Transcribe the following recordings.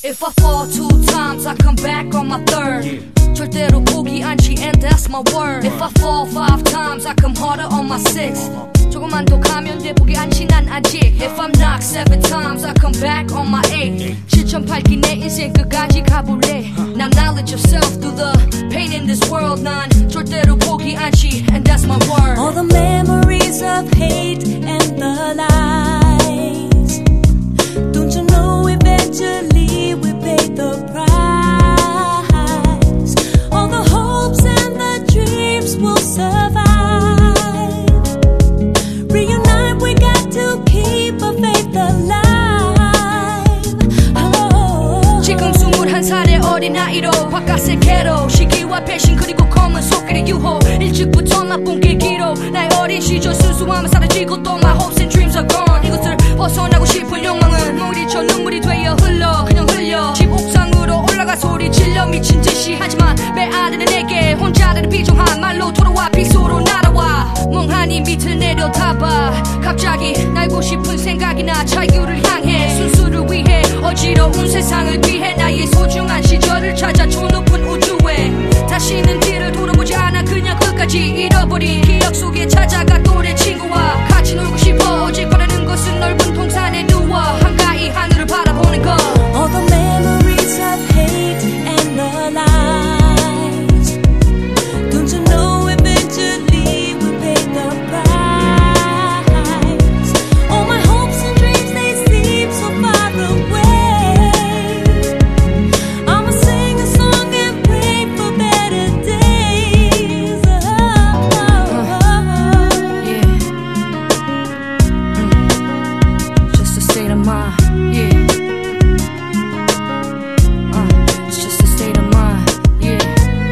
If I fall 2 times, I come back on my third. 절대로 포기 않지, and that's my word. If I fall 5 times, I come harder on my 6th. 조금만 더 가면 돼, 포기 않지 난 아직. If I'm knocked 7 times, I come back on my 8th. 7,008기 내 인생 끝까지 가볼래. Now knowledge of self through the pain in this world. 난 절대로 포기 않지, and that's my word. All the memories of hate and the lies. Don't you know eventually we pay the price. All the hopes and the dreams will survive. Reunite, we got to keep our faith alive. Oh. 지금 21살의 어린아이로 바깥 세계로 시기와 배신 그리고 검은 속길의 유혹. 일찍부터 나쁜 길기로 나의 어린 시절 순수함은 사라지고 또 my hopes and dreams are gone. 이것을 벗어나고 싶은 욕망은 물이쳐 눈물이 되어 흘러 그냥 흘려. 집 옥상으로 올라가 소리 질러 미친 듯이. 하지만 메아리는 내게 혼자라는 비정한 말로 돌아와 빗소로 날아와. 멍하니 밑을 내려다봐 갑자기 날고 싶은 생각이 나. 자유를 향해 순수를 위해 어지러운 세상을 피해 나의 소중한 시절을 찾아 저 높은 우주에. 다시는 뒤를 돌아보지 않아 그냥 끝까지 잃어버린 기억 속에 찾아가 또래 친구와 같이 놀고 싶어. 오직 바라는 것은 넓은 동산에 누워 한가히 하늘을 바라보는 것. All the memories of hate and the lies. Don't you know eventually we'll pay the price. All my hopes and dreams, they seem so far away. I'ma sing a song and pray for better days. Yeah. Just a state of mind. Yeah. It's just a state of mind. Yeah.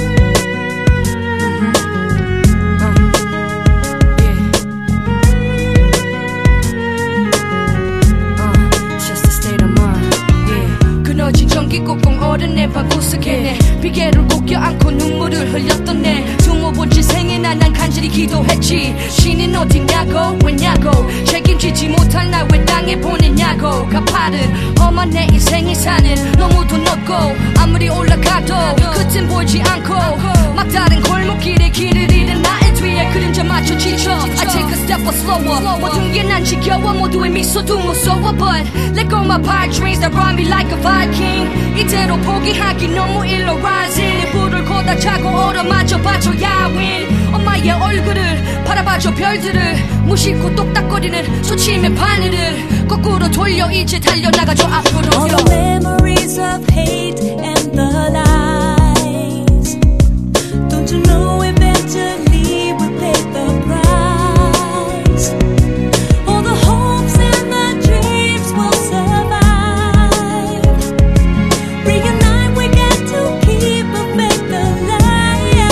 It's just a state of mind. Yeah. 그너진 전기 꼭꼭 얼은 내 방구석에 내 비계를 꼭 껴안고 눈물을 흘렸던 내 20번째 생에 난 간절히 기도했지. 신인 어디냐고 왜냐고 책임지지 못할 날 왜 땅에 보내냐고. 가파른 험한 내 인생이 사는 너무도 높고 아무리 올라가도 끝은 보이지 않고 막다른 골목길에 길을 잃은 나의 뒤에 그림자 맞춰 지쳐. I take a step or slower. 모든 게 난 지겨워 모두의 미소도 무서워. But let go my bright dreams that run me like a Viking. 이대로 포기하기 너무 일러 rising. 불을 걷다 자고 얼어맞아 봐줘야 win. 엄마의 얼굴을 바라봐줘 별들을 무심코 똑딱거리는 소침의 바늘을 거꾸로 돌려 이제 달려나가줘 앞으로. All the memories of hate and the lies. Don't you know eventually we'll pay the price. All the hopes and the dreams will survive. Reunite, we got to keep our faith alive.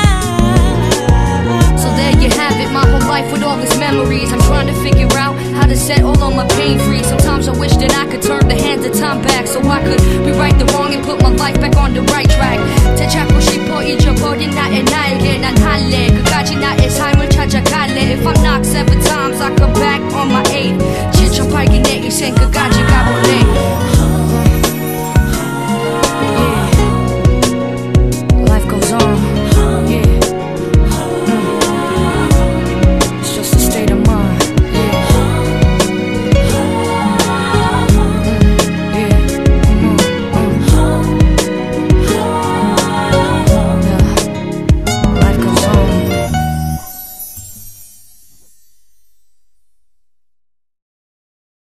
So there you have it, my whole life with all these memories. I'm trying to figure out how to set all of my pain free. Sometimes I wish that I could turn the hands of time back so I could rewrite the wrong and put my life back on the right track. 되찾고 싶어 잊어버린 나의 날개. 난 할래 끝까지 나의 삶을 찾아갈래. If I'm knocked 7 times I come back on my 8. 7,008기 내 인생 끝까지